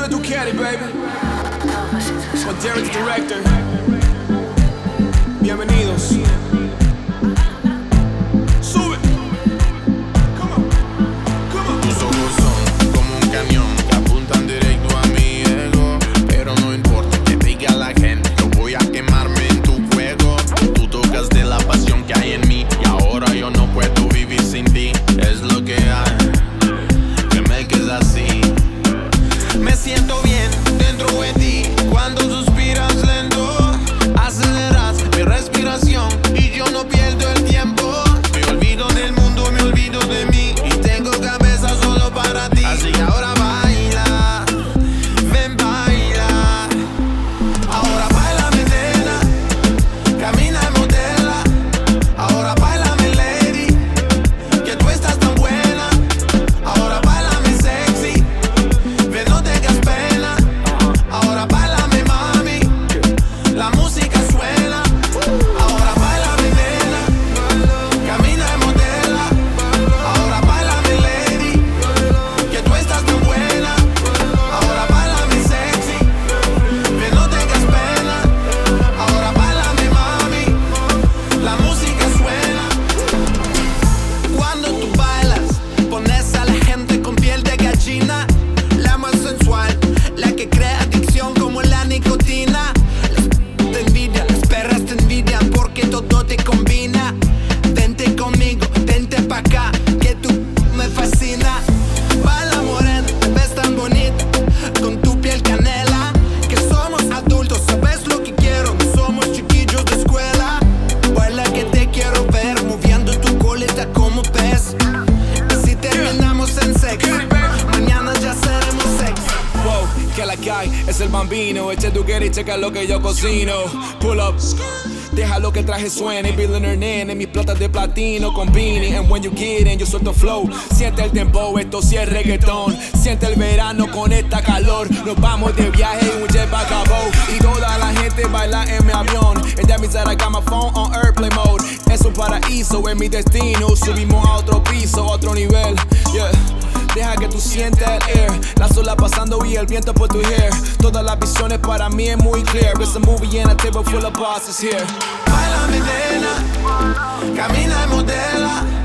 Andrea Ducati, baby. Con Derek, the director. Bienvenidos. Sube. Come on. Come on. Tus ojos son como un cañón que apuntan directo a mi ego. Pero no importa que diga la gente, yo voy a quemarme en tu fuego. Tú tocas de la pasión que hay en mí y ahora yo no puedo vivir sin ti. Es lo que hay, que me queda así. Me siento bien dentro de ti cuando suspiras lento. Aceleras mi respiración y yo no pierdo el tiempo. Me olvido del mundo, me olvido de mí y tengo cabeza solo para ti. Así que ahora baila, ven baila. Ahora bailame nena, camina y modela. Ahora bailame lady, que tú estás tan buena. Ahora bailame sexy, ven no tengas pena. Ahora bailame mami, la música suena. Ahora bailame nena, camina y modela. Ahora bailame lady, que tú estás tan buena. Ahora bailame sexy, ven no tengas pena. Ahora bailame mami, la música suena. Cuando tú bailas, pones a la gente con piel de gallina. La más sensual, la que crea adicción como la nicotina. Te envidian, las perras te envidian porque todo te combina. Vente conmigo, vente pa' acá, que tú me fascina. Baila morena, te ves tan bonita, con tu piel canela. Que somos adultos, sabes lo que quiero, no somos chiquillos de escuela. Baila que te quiero ver, moviendo tu coleta como pez. Y si terminamos en sexo, mañana ya seremos sexo. Wow, que la que hay es el bambino. Eche tu y checa lo que yo cocino. Pull up, deja lo que el traje suene. Billionaire nene, mis platas de platino con beanie. And when you get in, yo suelto flow. Siente el tempo, esto sí es reggaetón. Siente el verano con esta calor. Nos vamos de viaje y un jet pa' Cabo. Y toda la gente baila en mi avión. And that means that I got my phone on airplane mode. Es un paraíso, es mi destino. Subimos a otro piso, otro nivel. Yeah. Deja que tú sientas el air, la sola pasando y el viento por tu hair. Todas las visiones para mí es muy clear. It's a movie and a table full of bosses here. Bailame nena, camina y modela.